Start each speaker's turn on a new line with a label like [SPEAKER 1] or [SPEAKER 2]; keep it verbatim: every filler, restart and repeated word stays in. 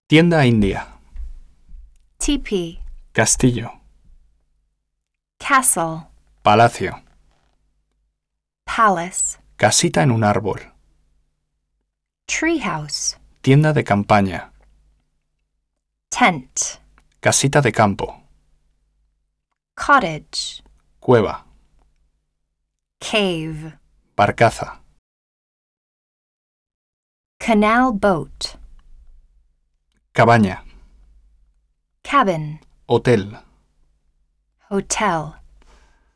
[SPEAKER 1] Tienda india.
[SPEAKER 2] Teepee.
[SPEAKER 1] Castillo.
[SPEAKER 2] Castle.
[SPEAKER 1] Palacio.
[SPEAKER 2] Palace.
[SPEAKER 1] Casita en un árbol.
[SPEAKER 2] Treehouse.
[SPEAKER 1] Tienda de campaña.
[SPEAKER 2] Tent.
[SPEAKER 1] Casita de campo.
[SPEAKER 2] Cottage.
[SPEAKER 1] Cueva.
[SPEAKER 2] Cave.
[SPEAKER 1] Barcaza.
[SPEAKER 2] Canal boat.
[SPEAKER 1] Cabaña.
[SPEAKER 2] Cabin.
[SPEAKER 1] Hotel.
[SPEAKER 2] Hotel.